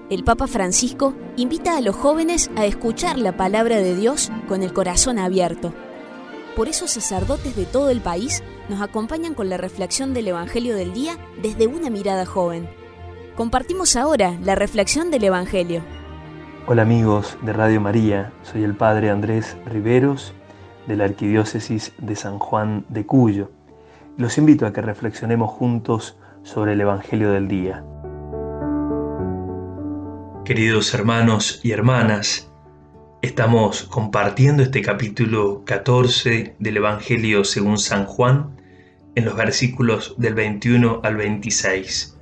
el Papa Francisco invita a los jóvenes a escuchar la palabra de Dios con el corazón abierto. Por eso sacerdotes de todo el país nos acompañan con la reflexión del Evangelio del día desde una mirada joven. Compartimos ahora la reflexión del Evangelio. Hola amigos de Radio María, soy el Padre Andrés Riveros de la Arquidiócesis de San Juan de Cuyo. Los invito a que reflexionemos juntos sobre el Evangelio del día. Queridos hermanos y hermanas, estamos compartiendo este capítulo 14 del Evangelio según San Juan en los versículos del 21 al 26.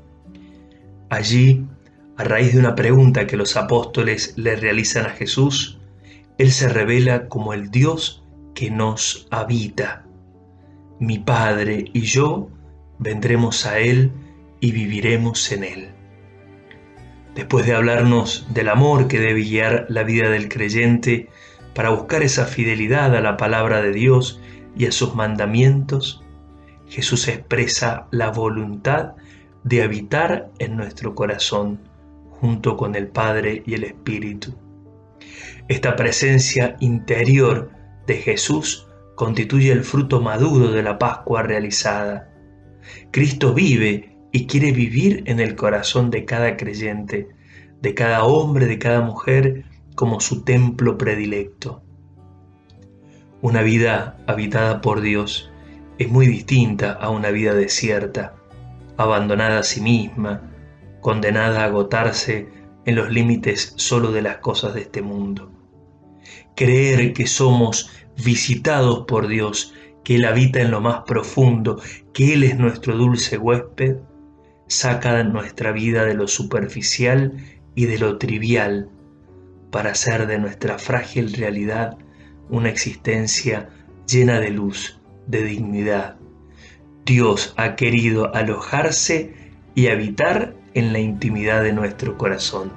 Allí, a raíz de una pregunta que los apóstoles le realizan a Jesús, Él se revela como el Dios que nos habita. Mi Padre y yo vendremos a Él y viviremos en Él. Después de hablarnos del amor que debe guiar la vida del creyente para buscar esa fidelidad a la palabra de Dios y a sus mandamientos, Jesús expresa la voluntad de habitar en nuestro corazón junto con el Padre y el Espíritu. Esta presencia interior de Jesús constituye el fruto maduro de la Pascua realizada. Cristo vive y quiere vivir en el corazón de cada creyente, de cada hombre, de cada mujer, como su templo predilecto. Una vida habitada por Dios es muy distinta a una vida desierta, abandonada a sí misma, condenada a agotarse en los límites solo de las cosas de este mundo. Creer que somos visitados por Dios, que Él habita en lo más profundo, que Él es nuestro dulce huésped, saca nuestra vida de lo superficial y de lo trivial para hacer de nuestra frágil realidad una existencia llena de luz, de dignidad. Dios ha querido alojarse y habitar en la intimidad de nuestro corazón.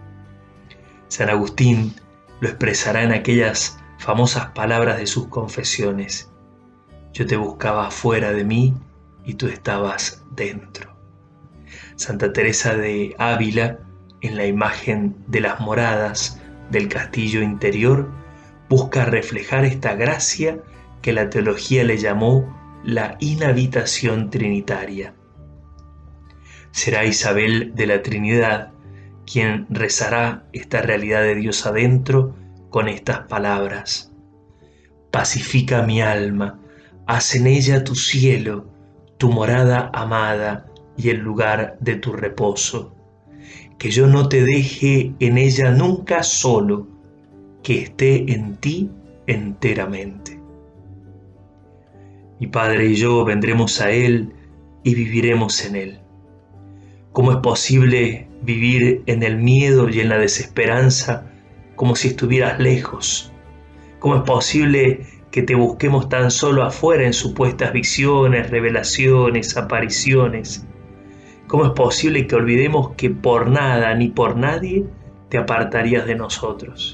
San Agustín lo expresará en aquellas famosas palabras de sus confesiones: yo te buscaba fuera de mí y tú estabas dentro. Santa Teresa de Ávila, en la imagen de las moradas del castillo interior, busca reflejar esta gracia que la teología le llamó la inhabitación trinitaria. Será Isabel de la Trinidad quien rezará esta realidad de Dios adentro con estas palabras: pacifica mi alma, haz en ella tu cielo, tu morada amada y el lugar de tu reposo. Que yo no te deje en ella nunca solo, que esté en ti enteramente. Mi Padre y yo vendremos a Él y viviremos en Él. ¿Cómo es posible vivir en el miedo y en la desesperanza como si estuvieras lejos? ¿Cómo es posible que te busquemos tan solo afuera en supuestas visiones, revelaciones, apariciones? ¿Cómo es posible que olvidemos que por nada ni por nadie te apartarías de nosotros?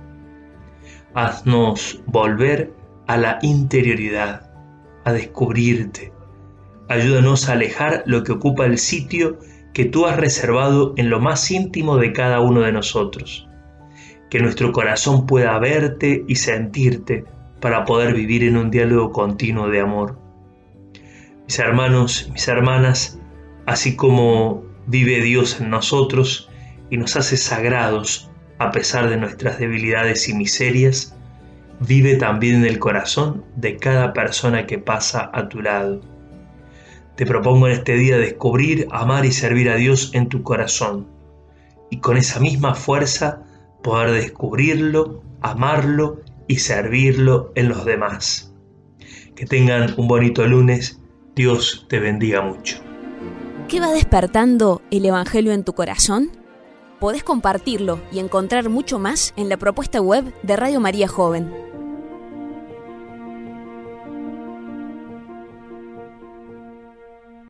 Haznos volver a la interioridad, a descubrirte. Ayúdanos a alejar lo que ocupa el sitio que tú has reservado en lo más íntimo de cada uno de nosotros. Que nuestro corazón pueda verte y sentirte para poder vivir en un diálogo continuo de amor. Mis hermanos y mis hermanas, así como vive Dios en nosotros y nos hace sagrados a pesar de nuestras debilidades y miserias, vive también en el corazón de cada persona que pasa a tu lado. Te propongo en este día descubrir, amar y servir a Dios en tu corazón y con esa misma fuerza poder descubrirlo, amarlo y servirlo en los demás. Que tengan un bonito lunes. Dios te bendiga mucho. ¿Qué va despertando el Evangelio en tu corazón? Podés compartirlo y encontrar mucho más en la propuesta web de Radio María Joven.